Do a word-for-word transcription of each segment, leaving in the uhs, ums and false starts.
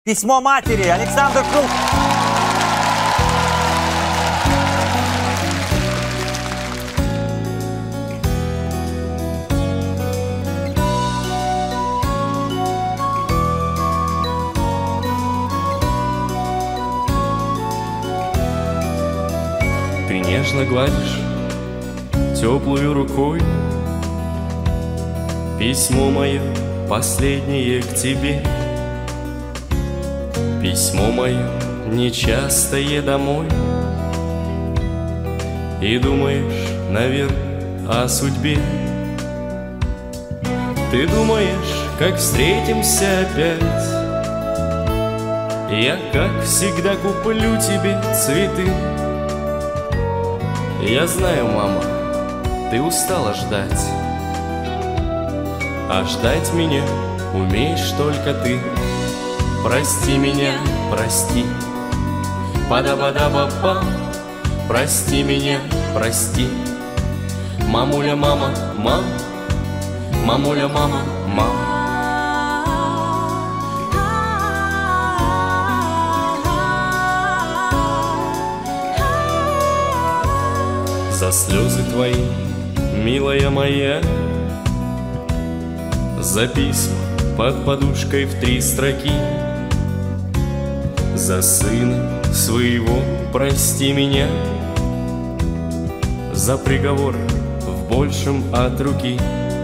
Письмо матери. Александр Крул. Ты нежно гладишь теплую рукой письмо мое последнее к тебе. Письмо мое нечастое домой. И думаешь, наверное, о судьбе. Ты думаешь, как встретимся опять. Я, как всегда, куплю тебе цветы. Я знаю, мама, ты устала ждать, а ждать меня умеешь только ты. Прости меня, прости, па-да-ба-да-ба-па. Прости меня, прости, мамуля, мама, мам, мамуля, мама, мам. За слезы твои, милая моя, за письма под подушкой в три строки, за сына своего прости меня, за приговор в большем от руки,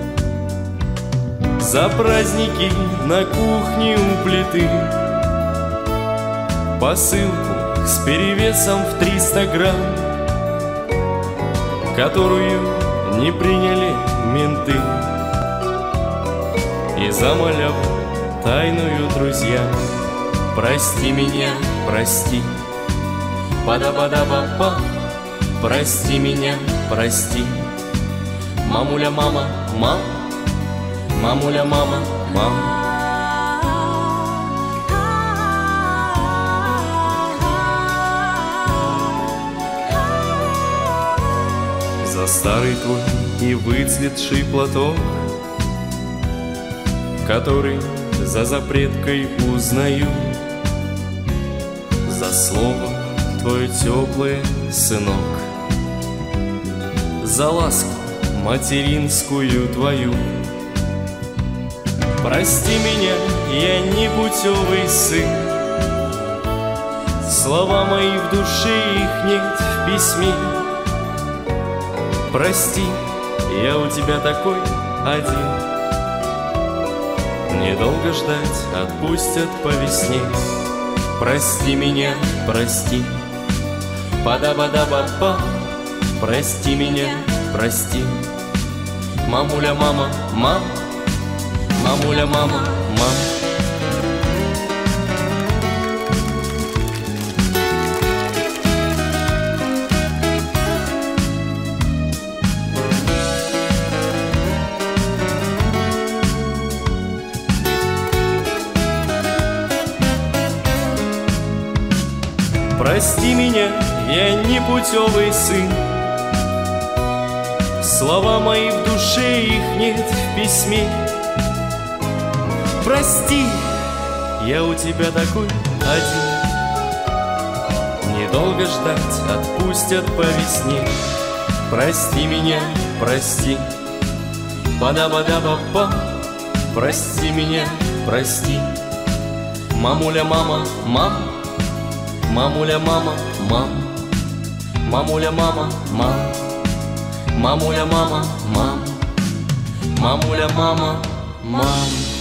за праздники на кухне у плиты, посылку с перевесом в триста грамм, которую не приняли менты, и за маляву тайную друзья. Прости меня, прости, па-да-ба-да-ба-па. Прости меня, прости, мамуля, мама, мам, мамуля, мама, мам. За старый твой и выцветший платок, который за запреткой узнаю, за слово твое теплое, сынок, за ласку материнскую твою. Прости меня, я непутевый сын, слова мои в душе, их нет в письме. Прости, я у тебя такой один. Недолго ждать, отпустят по весне. Прости меня, прости, па-да-ба-да-ба-па. Прости меня, прости, мамуля, мама, мам, мамуля, мама, мам. Прости меня, я непутевый сын, слова мои в душе, их нет в письме. Прости, я у тебя такой один. Недолго ждать, отпустят по весне. Прости меня, прости, па-да-ба-да-ба-па. Прости меня, прости, мамуля, мама, мам, мамуля, мама, мам, мамуля, мама, мам, мамуля, мама, мам, мамуля, мама, мам.